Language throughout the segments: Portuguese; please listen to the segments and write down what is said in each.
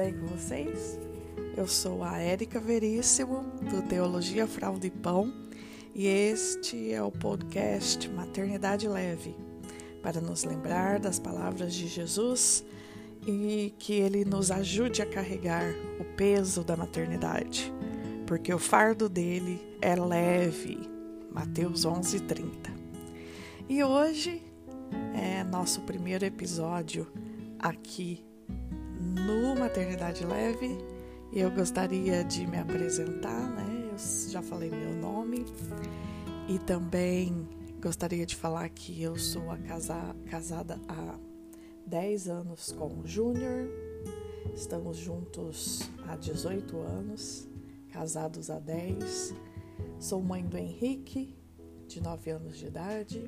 bem com vocês? Eu sou a Érica Veríssimo, do Teologia Fralda e Pão, e este é o podcast Maternidade Leve, para nos lembrar das palavras de Jesus e que Ele nos ajude a carregar o peso da maternidade, porque o fardo dele é leve. Mateus 11:30. E hoje é nosso primeiro episódio aqui no Maternidade Leve, e eu gostaria de me apresentar, né? Eu já falei meu nome e também gostaria de falar que eu sou casada há 10 anos com o Júnior. Estamos juntos há 18 anos, casados há 10. Sou mãe do Henrique, de 9 anos de idade.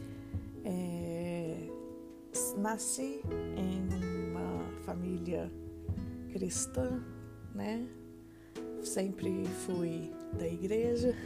Nasci em uma família cristã, né? Sempre fui da igreja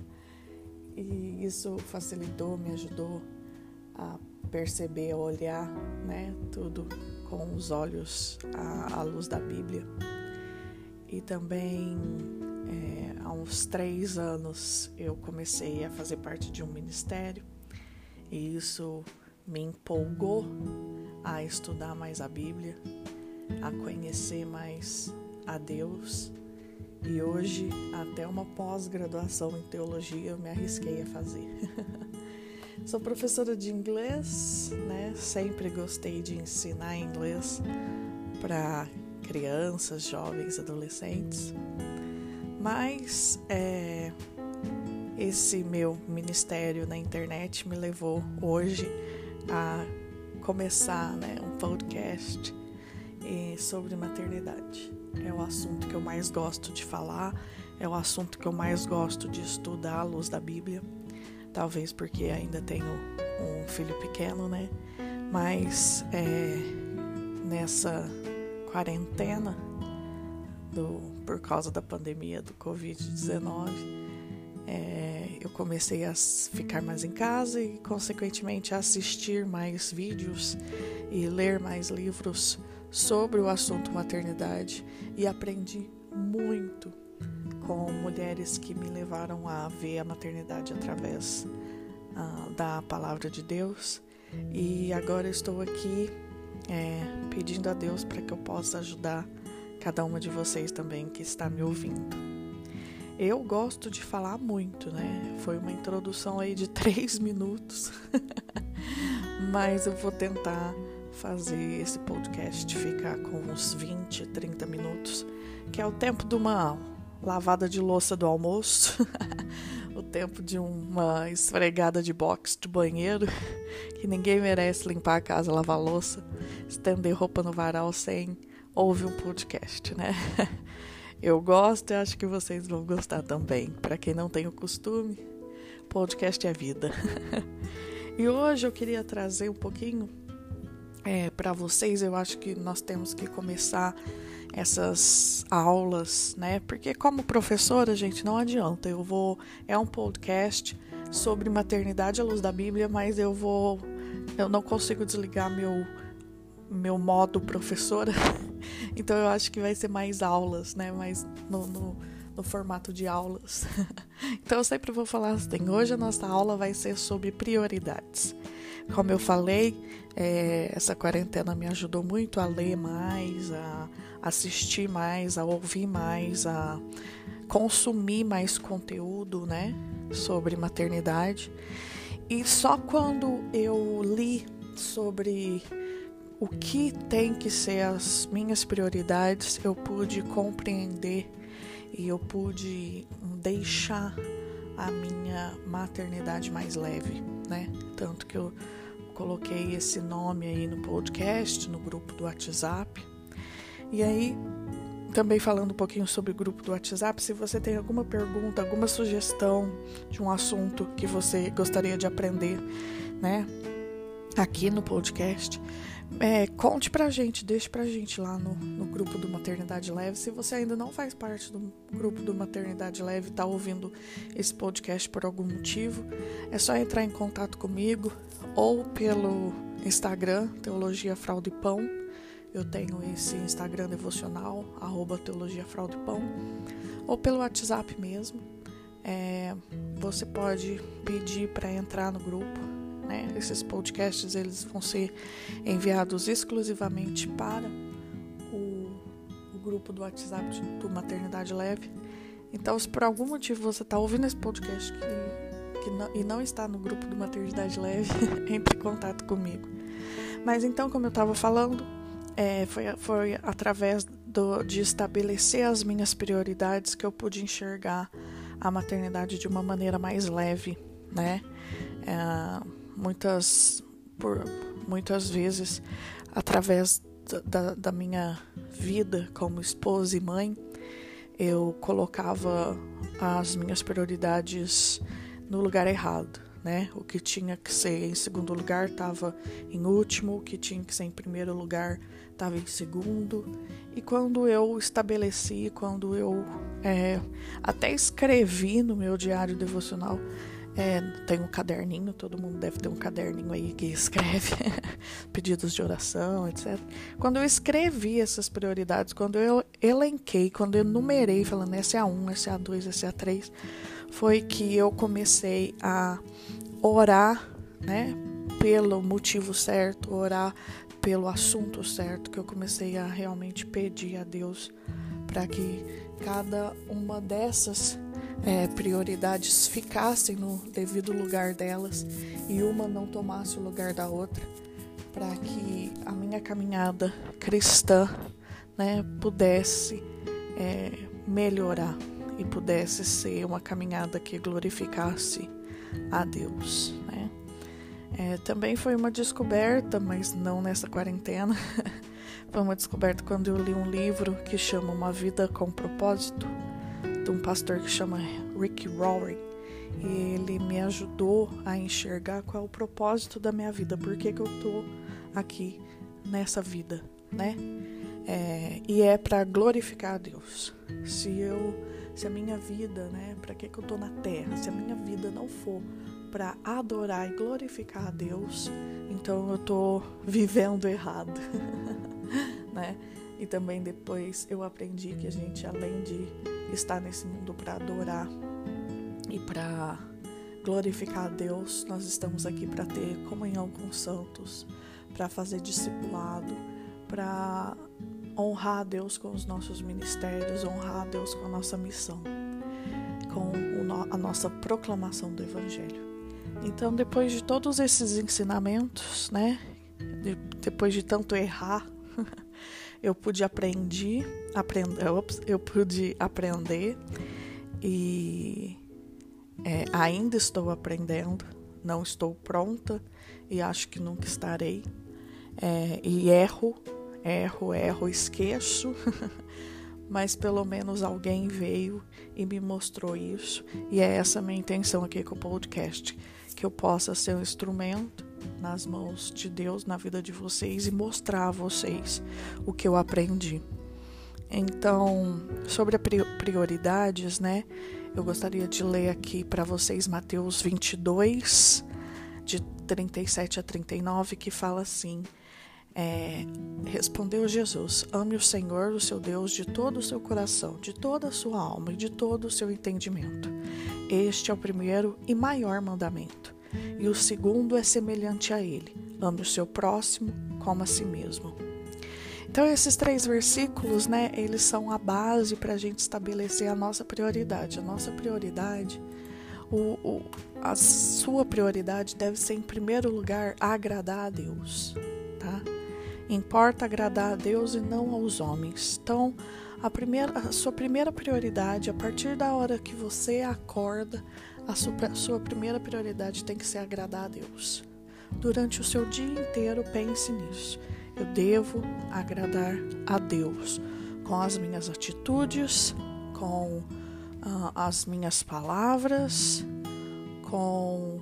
e isso facilitou, me ajudou a perceber, a olhar, né? Tudo com os olhos à luz da Bíblia. E também há uns 3 anos eu comecei a fazer parte de um ministério e isso me empolgou a estudar mais a Bíblia, a conhecer mais a Deus, e hoje até uma pós-graduação em teologia eu me arrisquei a fazer. Sou professora de inglês, né? Sempre gostei de ensinar inglês para crianças, jovens, adolescentes, mas esse meu ministério na internet me levou hoje a começar, né, um podcast sobre maternidade. É o assunto que eu mais gosto de falar, é o assunto que eu mais gosto de estudar à luz da Bíblia, talvez porque ainda tenho um filho pequeno, né? Mas nessa quarentena, por causa da pandemia do Covid-19, eu comecei a ficar mais em casa e, consequentemente, a assistir mais vídeos e ler mais livros sobre o assunto maternidade, e aprendi muito com mulheres que me levaram a ver a maternidade através da palavra de Deus. E agora estou aqui pedindo a Deus para que eu possa ajudar cada uma de vocês também que está me ouvindo. Eu gosto de falar muito, né? Foi uma introdução aí de 3 minutos, mas eu vou tentar fazer esse podcast ficar com uns 20, 30 minutos, que é o tempo de uma lavada de louça do almoço, o tempo de uma esfregada de box do banheiro, que ninguém merece limpar a casa, lavar louça, estender roupa no varal sem ouvir um podcast, né? Eu gosto e acho que vocês vão gostar também. Para quem não tem o costume, podcast é vida. E hoje eu queria trazer um pouquinho para vocês. Eu acho que nós temos que começar essas aulas, né? Porque como professora, gente, não adianta. É um podcast sobre maternidade à luz da Bíblia, mas eu não consigo desligar meu modo professora. Então eu acho que vai ser mais aulas, né? Mais no formato de aulas. Então eu sempre vou falar assim: hoje a nossa aula vai ser sobre prioridades. Como eu falei, essa quarentena me ajudou muito a ler mais, a assistir mais, a ouvir mais, a consumir mais conteúdo, né, sobre maternidade. E só quando eu li sobre o que tem que ser as minhas prioridades, eu pude compreender e eu pude deixar a minha maternidade mais leve, né? Tanto que eu coloquei esse nome aí no podcast, no grupo do WhatsApp. E aí, também falando um pouquinho sobre o grupo do WhatsApp, se você tem alguma pergunta, alguma sugestão de um assunto que você gostaria de aprender, né, aqui no podcast, conte pra gente, deixe pra gente lá no grupo do Maternidade Leve. Se você ainda não faz parte do grupo do Maternidade Leve, tá ouvindo esse podcast por algum motivo, é só entrar em contato comigo ou pelo Instagram, Teologia Fralda e Pão, eu tenho esse Instagram devocional, @teologiafraudepão, ou pelo WhatsApp mesmo. Você pode pedir para entrar no grupo, né? Esses podcasts eles vão ser enviados exclusivamente para o grupo do WhatsApp do Maternidade Leve. Então, se por algum motivo você está ouvindo esse podcast e não está no grupo do Maternidade Leve, entre em contato comigo. Mas então, como eu estava falando, foi através de estabelecer as minhas prioridades que eu pude enxergar a maternidade de uma maneira mais leve, né? Muitas vezes, através da minha vida como esposa e mãe, eu colocava as minhas prioridades no lugar errado, né? O que tinha que ser em segundo lugar estava em último, o que tinha que ser em primeiro lugar estava em segundo. E quando eu estabeleci, quando eu até escrevi no meu diário devocional, tem um caderninho, todo mundo deve ter um caderninho aí que escreve pedidos de oração, etc. Quando eu escrevi essas prioridades, quando eu elenquei, quando eu numerei, falando essa é a 1, essa é a 2, essa é a 3, foi que eu comecei a orar, né, pelo motivo certo, orar pelo assunto certo, que eu comecei a realmente pedir a Deus para que cada uma dessas prioridades ficassem no devido lugar delas e uma não tomasse o lugar da outra, para que a minha caminhada cristã, né, pudesse melhorar e pudesse ser uma caminhada que glorificasse a Deus, né? Também foi uma descoberta, mas não nessa quarentena. Foi uma descoberta quando eu li um livro que chama Uma Vida com Propósito, de um pastor que chama Rick Warren. E ele me ajudou a enxergar qual é o propósito da minha vida, por que eu tô aqui nessa vida, né? E é para glorificar a Deus. Se a minha vida, né, para que eu tô na terra? Se a minha vida não for para adorar e glorificar a Deus, então eu tô vivendo errado, né? E também depois eu aprendi que a gente, além de estar nesse mundo para adorar e para glorificar a Deus, nós estamos aqui para ter comunhão com os santos, para fazer discipulado, para honrar a Deus com os nossos ministérios, honrar a Deus com a nossa missão, com a nossa proclamação do Evangelho. Então, depois de todos esses ensinamentos, né, depois de tanto errar, eu pude aprender e ainda estou aprendendo, não estou pronta e acho que nunca estarei, e erro, esqueço, mas pelo menos alguém veio e me mostrou isso, e é essa a minha intenção aqui com o podcast, que eu possa ser um instrumento nas mãos de Deus na vida de vocês e mostrar a vocês o que eu aprendi. Então, sobre as prioridades, né, eu gostaria de ler aqui para vocês Mateus 22, de 37 a 39, que fala assim: respondeu Jesus: ame o Senhor, o seu Deus, de todo o seu coração, de toda a sua alma e de todo o seu entendimento. Este é o primeiro e maior mandamento. E o segundo é semelhante a ele: ame o seu próximo como a si mesmo. Então, esses 3 versículos, né, eles são a base para a gente estabelecer a nossa prioridade. A nossa prioridade, a sua prioridade deve ser, em primeiro lugar, agradar a Deus, tá? Importa agradar a Deus e não aos homens. Então, a sua primeira prioridade, a partir da hora que você acorda, a sua primeira prioridade tem que ser agradar a Deus. Durante o seu dia inteiro, pense nisso. Eu devo agradar a Deus com as minhas atitudes, com as minhas palavras, com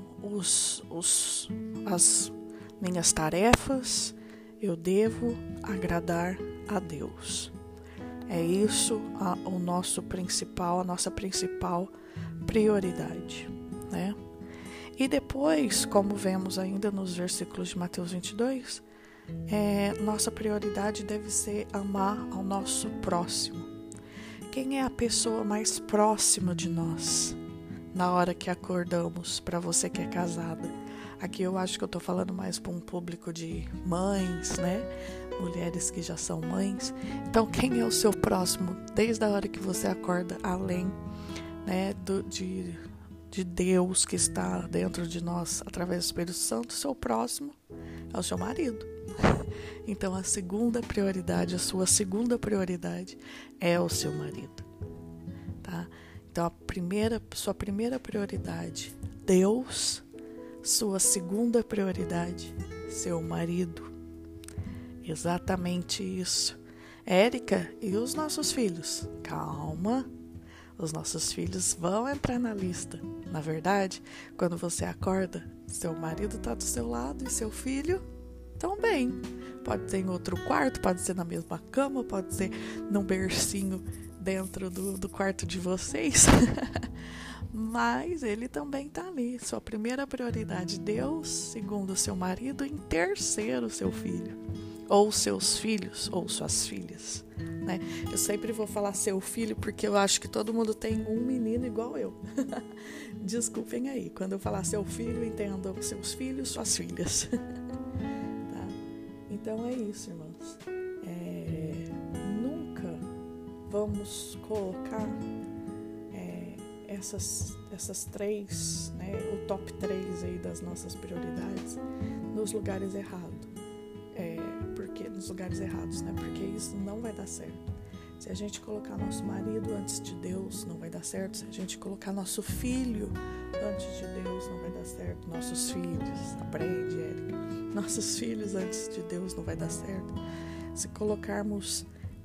as minhas tarefas. Eu devo agradar a Deus. É isso a nossa principal prioridade, né? E depois, como vemos ainda nos versículos de Mateus 22, nossa prioridade deve ser amar ao nosso próximo. Quem é a pessoa mais próxima de nós na hora que acordamos, para você que é casada? Aqui eu acho que eu tô falando mais para um público de mães, né? Mulheres que já são mães. Então, quem é o seu próximo desde a hora que você acorda, além, né, de Deus que está dentro de nós através do Espírito Santo? O seu próximo é o seu marido. Então, a sua segunda prioridade é o seu marido, tá? Então, sua primeira prioridade, Deus. Sua segunda prioridade, seu marido. Exatamente isso. Érica, e os nossos filhos? Calma, os nossos filhos vão entrar na lista. Na verdade, quando você acorda, seu marido está do seu lado e seu filho também. Pode ser em outro quarto, pode ser na mesma cama, pode ser num bercinho dentro do quarto de vocês. Mas ele também está ali. Sua primeira prioridade, Deus. Segundo, seu marido. Em terceiro, seu filho. Ou seus filhos, ou suas filhas, né? Eu sempre vou falar seu filho, porque eu acho que todo mundo tem um menino igual eu. Desculpem aí. Quando eu falar seu filho, entendam seus filhos, suas filhas. Tá? Então é isso, irmãos. Nunca vamos colocar essas três, né, o top 3 aí das nossas prioridades nos lugares errados. Nos lugares errados, né? Porque isso não vai dar certo. Se a gente colocar nosso marido antes de Deus, não vai dar certo. Se a gente colocar nosso filho antes de Deus, não vai dar certo. Nossos filhos, aprende, Érica. Nossos filhos antes de Deus, não vai dar certo. Se colocarmos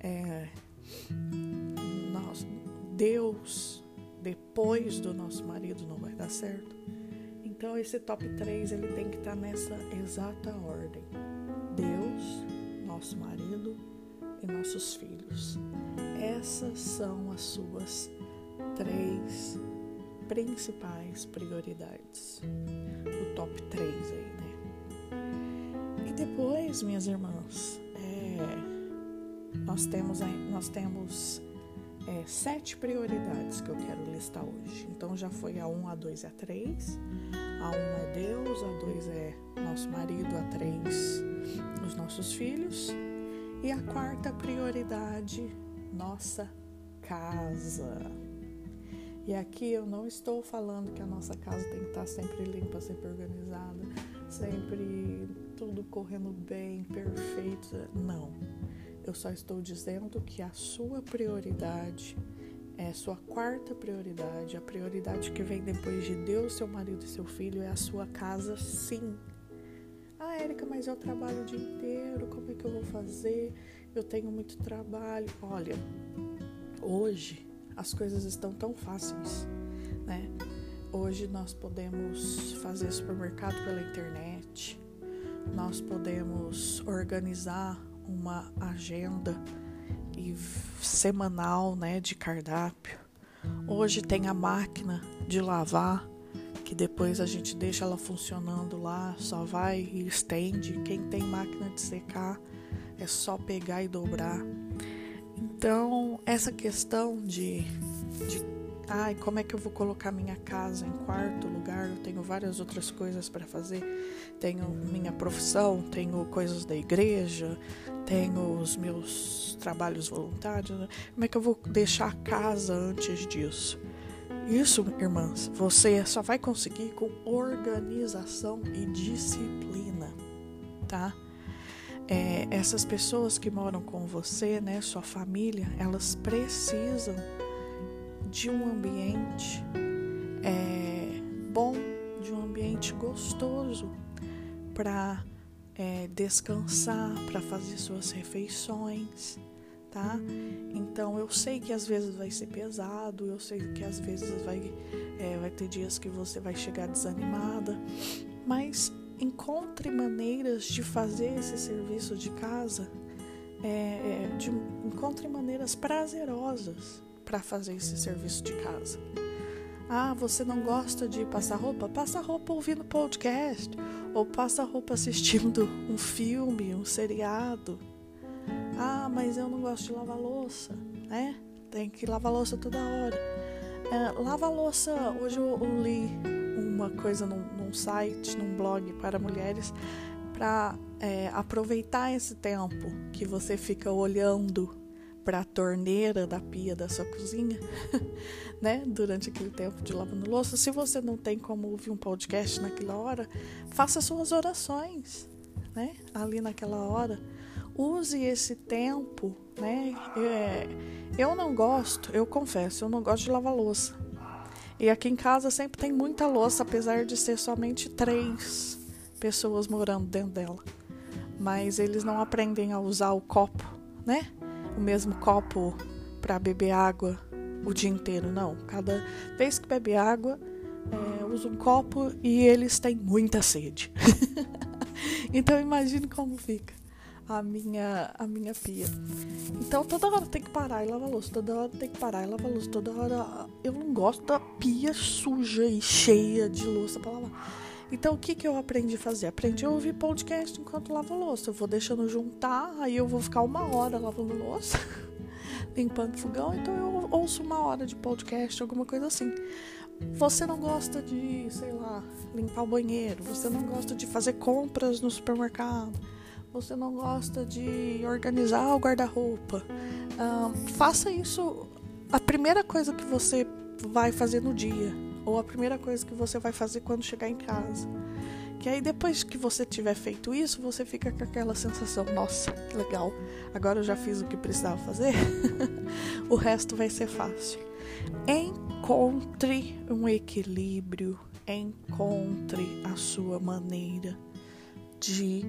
Deus depois do nosso marido, não vai dar certo. Então esse top 3 ele tem que estar nessa exata ordem: Deus, nosso marido e nossos filhos. Essas são as suas 3 principais prioridades. O top 3 aí, né? E depois, minhas irmãs, nós temos 7 prioridades que eu quero listar hoje. Então já foi a 1, a 2 e a 3. A 1 é Deus, a 2 é nosso marido, a 3 os nossos filhos. E a 4ª prioridade, nossa casa. E aqui eu não estou falando que a nossa casa tem que estar sempre limpa, sempre organizada, sempre tudo correndo bem, perfeito. Não. Eu só estou dizendo que a sua prioridade é sua 4ª prioridade, a prioridade que vem depois de Deus, seu marido e seu filho, é a sua casa, sim. Ah, Érica, mas eu trabalho o dia inteiro, como é que eu vou fazer? Eu tenho muito trabalho. Olha, hoje as coisas estão tão fáceis, né? Hoje nós podemos fazer supermercado pela internet, nós podemos organizar uma agenda semanal, né, de cardápio. Hoje tem a máquina de lavar, que depois a gente deixa ela funcionando lá, só vai e estende. Quem tem máquina de secar é só pegar e dobrar. Então, essa questão de como é que eu vou colocar minha casa em 4º lugar? Eu tenho várias outras coisas para fazer. Tenho minha profissão, tenho coisas da igreja, tenho os meus trabalhos voluntários. Né? Como é que eu vou deixar a casa antes disso? Isso, irmãs, você só vai conseguir com organização e disciplina, tá? Essas pessoas que moram com você, né, sua família, elas precisam de um ambiente bom, de um ambiente gostoso para descansar, para fazer suas refeições, tá? Então eu sei que às vezes vai ser pesado, eu sei que às vezes vai ter dias que você vai chegar desanimada, mas encontre maneiras de fazer esse serviço de casa, encontre maneiras prazerosas para fazer esse serviço de casa. Ah, você não gosta de passar roupa? Passa roupa ouvindo podcast, Ou passa a roupa assistindo um filme, um seriado. Ah, mas eu não gosto de lavar louça, né? Tem que lavar louça toda hora. Lava louça, hoje eu li uma coisa num site, num blog para mulheres, para aproveitar esse tempo que você fica olhando para a torneira da pia da sua cozinha, né? Durante aquele tempo de lavando louça. Se você não tem como ouvir um podcast naquela hora, faça suas orações, né? Ali naquela hora. Use esse tempo, né? Eu confesso, eu não gosto de lavar louça. E aqui em casa sempre tem muita louça, apesar de ser somente 3 pessoas morando dentro dela. Mas eles não aprendem a usar o copo, né? O mesmo copo para beber água o dia inteiro, não. Cada vez que bebe água, usa um copo e eles têm muita sede. Então imagine como fica a minha pia. Então toda hora tem que parar e lavar louça, toda hora tem que parar e lavar louça, toda hora. Eu não gosto da pia suja e cheia de louça para lavar. Então o que eu aprendi a fazer? Aprendi a ouvir podcast enquanto lavo louça. Eu vou deixando juntar, aí eu vou ficar 1 hora lavando louça, limpando o fogão, então eu ouço 1 hora de podcast, alguma coisa assim. Você não gosta de, sei lá, limpar o banheiro, você não gosta de fazer compras no supermercado, você não gosta de organizar o guarda-roupa, faça isso a primeira coisa que você vai fazer no dia, ou a primeira coisa que você vai fazer quando chegar em casa. Que aí depois que você tiver feito isso, você fica com aquela sensação, nossa, que legal, agora eu já fiz o que precisava fazer, o resto vai ser fácil. Encontre um equilíbrio, encontre a sua maneira de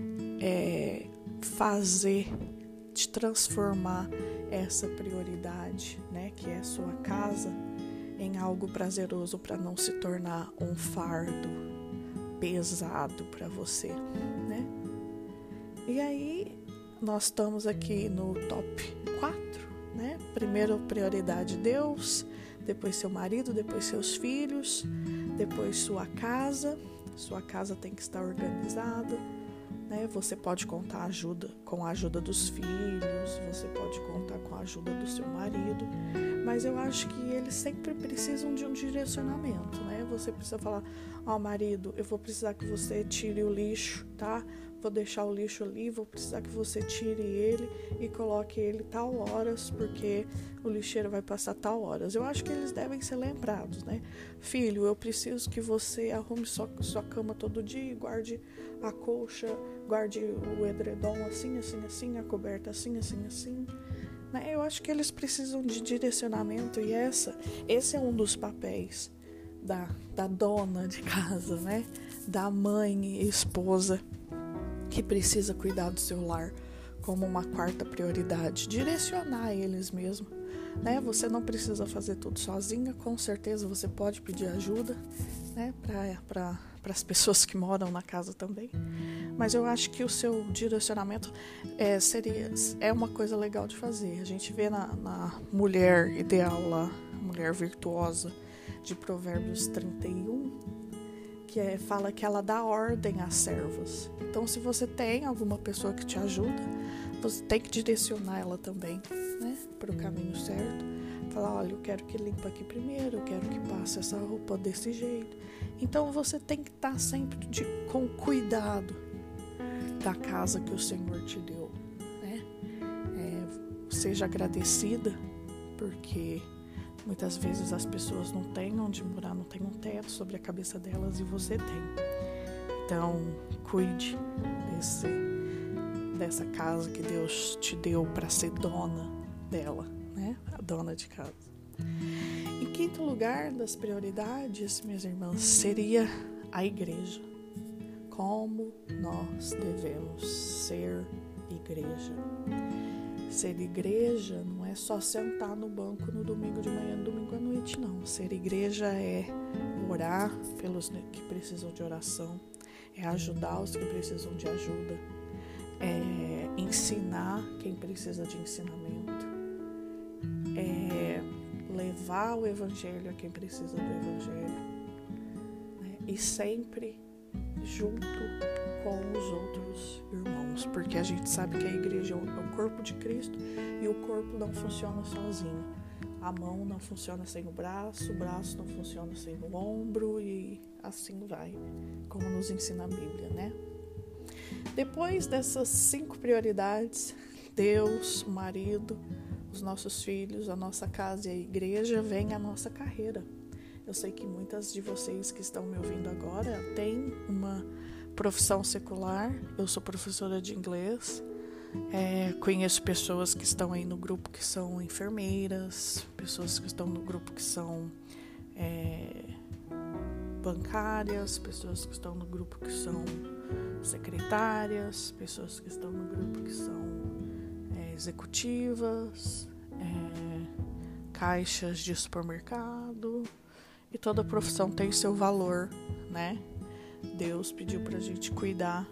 fazer, de transformar essa prioridade, né, que é a sua casa, em algo prazeroso para não se tornar um fardo pesado para você, né? E aí nós estamos aqui no top 4, né? Primeiro prioridade Deus, depois seu marido, depois seus filhos, depois sua casa. Sua casa tem que estar organizada, né? Você pode contar com a ajuda dos filhos, você pode contar com a ajuda do seu marido, mas eu acho que eles sempre precisam de um direcionamento, né? Você precisa falar, marido, eu vou precisar que você tire o lixo, tá? Vou deixar o lixo ali, vou precisar que você tire ele e coloque ele tal horas, porque o lixeiro vai passar tal horas. Eu acho que eles devem ser lembrados, né? Filho, eu preciso que você arrume sua cama todo dia, guarde a colcha, guarde o edredom assim, assim, assim, a coberta assim, assim, assim. Né? Eu acho que eles precisam de direcionamento e esse é um dos papéis da dona de casa, né? Da mãe e esposa, que precisa cuidar do seu lar como uma 4ª prioridade, direcionar eles mesmo, né? Você não precisa fazer tudo sozinha, com certeza você pode pedir ajuda, né? Para as pessoas que moram na casa também, mas eu acho que o seu direcionamento é uma coisa legal de fazer. A gente vê na mulher ideal lá, a mulher virtuosa de Provérbios 31, que fala que ela dá ordem às servas. Então, se você tem alguma pessoa que te ajuda, você tem que direcionar ela também, né, para o caminho certo. Falar, olha, eu quero que limpa aqui primeiro, eu quero que passe essa roupa desse jeito. Então, você tem que estar sempre com cuidado da casa que o Senhor te deu, né? Seja agradecida, porque muitas vezes as pessoas não têm onde morar, não têm um teto sobre a cabeça delas e você tem. Então, cuide dessa casa que Deus te deu para ser dona dela, né? A dona de casa. Em 5º lugar das prioridades, minhas irmãs, seria a igreja. Como nós devemos ser igreja. Ser igreja não é só sentar no banco no domingo de manhã, no domingo à noite, não. Ser igreja é orar pelos que precisam de oração, é ajudar os que precisam de ajuda, é ensinar quem precisa de ensinamento, é levar o evangelho a quem precisa do evangelho, né? E sempre junto com os outros irmãos, porque a gente sabe que a igreja é o corpo de Cristo e o corpo não funciona sozinho. A mão não funciona sem o braço não funciona sem o ombro e assim vai, como nos ensina a Bíblia, né? Depois dessas 5 prioridades, Deus, o marido, os nossos filhos, a nossa casa e a igreja, vem a nossa carreira. Eu sei que muitas de vocês que estão me ouvindo agora têm uma profissão secular. Eu sou professora de inglês. Conheço pessoas que estão aí no grupo que são enfermeiras, pessoas que estão no grupo que são bancárias, pessoas que estão no grupo que são secretárias, pessoas que estão no grupo que são executivas, caixas de supermercado, e toda profissão tem seu valor, né? Deus pediu pra gente cuidar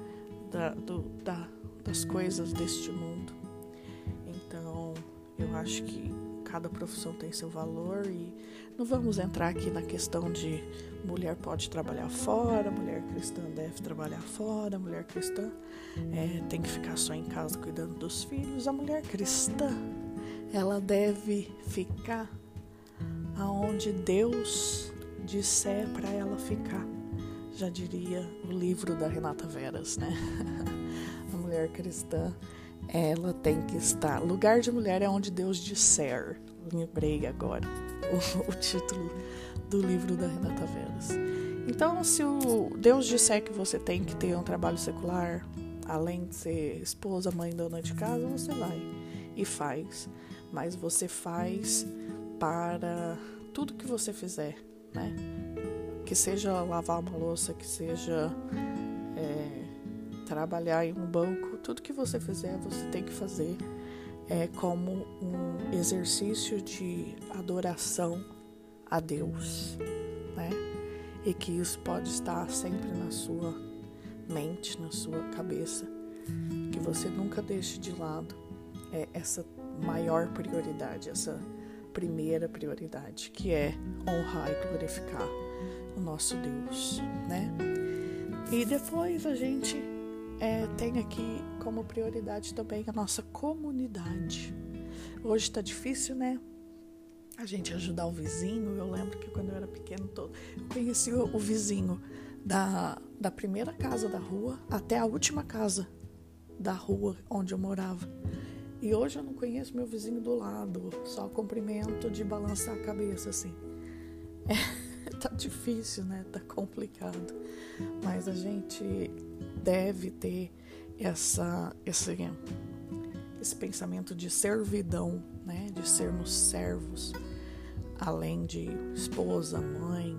das coisas deste mundo. Então, eu acho que cada profissão tem seu valor e não vamos entrar aqui na questão de mulher pode trabalhar fora, mulher cristã deve trabalhar fora, mulher cristã tem que ficar só em casa cuidando dos filhos. A mulher cristã, ela deve ficar aonde Deus disser para ela ficar. Já diria o livro da Renata Veras, né? A mulher cristã, ela tem que estar... Lugar de mulher é onde Deus disser. Lembrei agora o título do livro da Renata Veras. Então, se o Deus disser que você tem que ter um trabalho secular, além de ser esposa, mãe, dona de casa, você vai e faz. Mas você faz para tudo que você fizer, né? Que seja lavar uma louça, que seja trabalhar em um banco, tudo que você fizer, você tem que fazer como um exercício de adoração a Deus, né? E que isso pode estar sempre na sua mente, na sua cabeça, que você nunca deixe de lado essa maior prioridade, essa primeira prioridade, que é honrar e glorificar o nosso Deus, né? E depois a gente tem aqui como prioridade também a nossa comunidade. Hoje tá difícil, né? A gente ajudar o vizinho. Eu lembro que quando eu era pequeno, eu conheci o vizinho da primeira casa da rua até a última casa da rua onde eu morava. E hoje eu não conheço meu vizinho do lado, só cumprimento de balançar a cabeça, assim. Tá difícil, né? Tá complicado. Mas a gente deve ter esse pensamento de servidão, né? De sermos servos, além de esposa, mãe,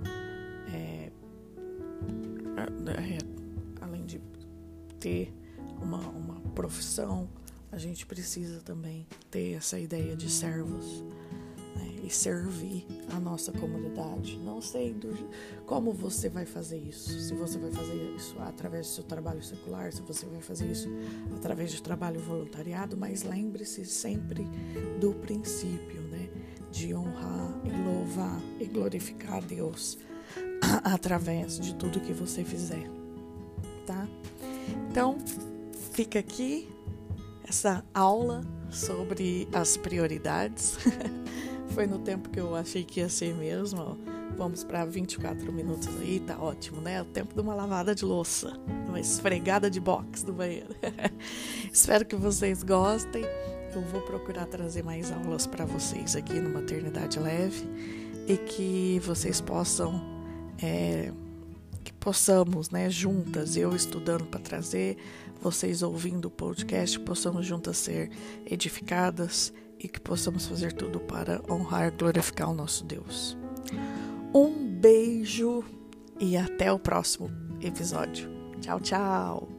além de ter uma profissão, a gente precisa também ter essa ideia de servos, né? E servir a nossa comunidade. Não sei como você vai fazer isso. Se você vai fazer isso através do seu trabalho secular, se você vai fazer isso através de trabalho voluntariado, mas lembre-se sempre do princípio, né? De honrar e louvar e glorificar a Deus através de tudo que você fizer, tá? Então, fica aqui essa aula sobre as prioridades. Foi no tempo que eu achei que ia ser mesmo, ó. Vamos para 24 minutos aí, tá ótimo, né? O tempo de uma lavada de louça, uma esfregada de box do banheiro. Espero que vocês gostem. Eu vou procurar trazer mais aulas para vocês aqui no Maternidade Leve e que vocês possam, que possamos, né, juntas, eu estudando para trazer, vocês ouvindo o podcast, possamos juntas ser edificadas e que possamos fazer tudo para honrar e glorificar o nosso Deus. Um beijo e até o próximo episódio. Tchau, tchau!